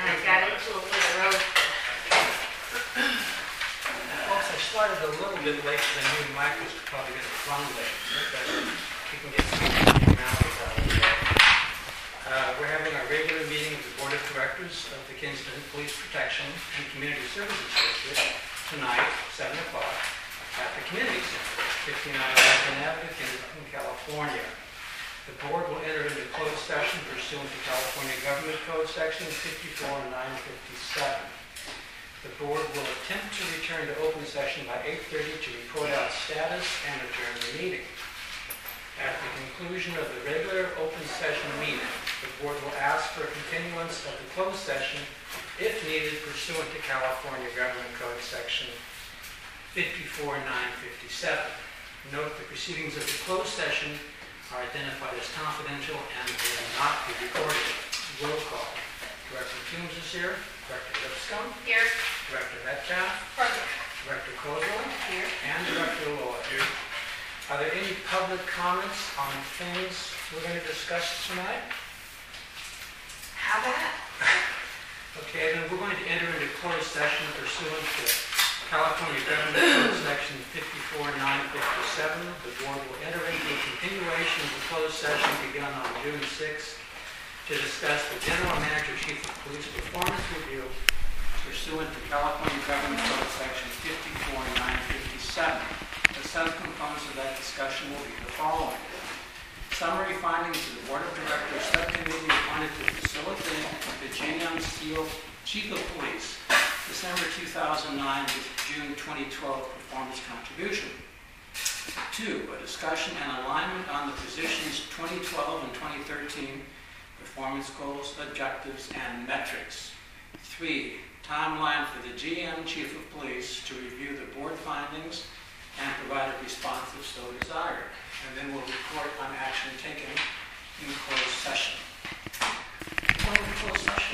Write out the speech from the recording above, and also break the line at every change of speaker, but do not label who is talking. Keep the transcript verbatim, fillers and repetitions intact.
I got into a little road.
Folks, I started a little bit late because I knew Mike was probably going to run late, but he can get some now. Uh, we're having our regular meeting of the Board of Directors of the Kinston Police Protection and Community Services District tonight, seven o'clock, at the Community Center, fifty-nine Franklin Avenue, Kinston, California. The board will enter into closed session pursuant to California Government Code Section fifty-four nine fifty-seven. The board will attempt to return to open session by eight thirty to report out status and adjourn the meeting. At the conclusion of the regular open session meeting, the board will ask for a continuance of the closed session if needed pursuant to California Government Code Section fifty-four nine fifty-seven. Note the proceedings of the closed session are identified as confidential and will not be recorded. Roll call. Director Toombs is here. Director Lipscomb.
Here.
Director Metcalf.
Present.
Director Kozol.
Here.
And Director Lloyd. Here. Are there any public comments on things we're going to discuss tonight?
How about?
Okay, then we're going to enter into closed session pursuant to California Government Code Section fifty-four nine fifty-seven. The board will enter into a continuation of the closed session begun on June sixth to discuss the General Manager Chief of Police Performance Review pursuant to California Government Code Section fifty-four nine fifty-seven. The subcomponents of that discussion will be the following. Summary findings of the Board of Directors Subcommittee appointed to facilitate the J M Steele Chief of Police December two thousand nine to June twenty twelve performance contribution. Two, a discussion and alignment on the positions twenty twelve and twenty thirteen performance goals, objectives, and metrics. Three, timeline for the G M Chief of Police to review the board findings and provide a response if so desired. And then we'll report on action taken in closed session. Going to closed session.